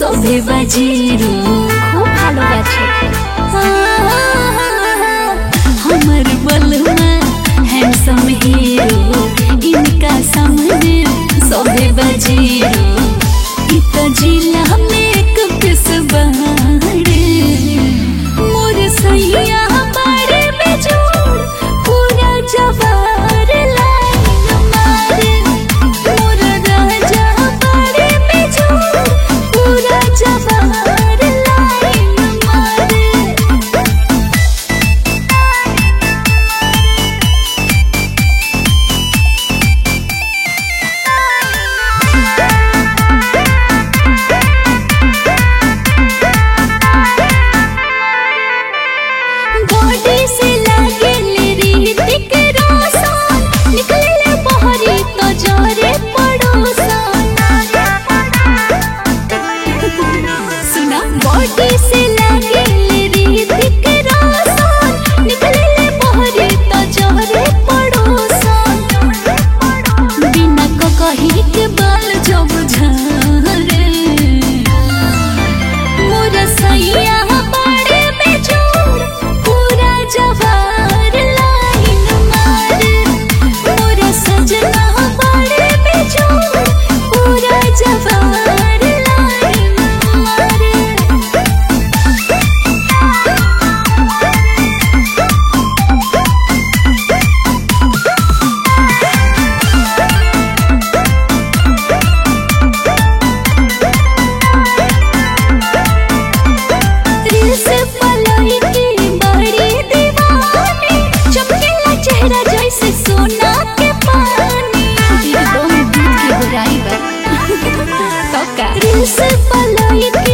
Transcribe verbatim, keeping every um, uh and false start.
सभे बाजीरो खूब ভালোবাসে हमर बलमा हैंडसम हीरो इनका सामने सभे बाजीरो इत जिला में एक पिस बहारे मोर सैया बारे में जोड़ पूरा जवार लाइन मारे मोर राजा बारे में जोड़ पूरा जवार लाइन मारे बॉडी से लागे रीतिक रोशन निकले बहरी तो जोरे पड़ोसन सुना बॉडी से लागे रीतिक रोशन निकले बहरी तो जोरे पड़ोसन बिना को कही के बाल जब झारे मोर सैया बारे में जोड़ पूरा जवार लाइन मारे मोर सजना बारे में जोड़ पूरा जवार लाइन मारे दिल से पलाई की बड़ी दीवानी चमकेला चेहरा जैसे सोना के पानी एकदम दूध के बुराई बा तो का दिल से पलाई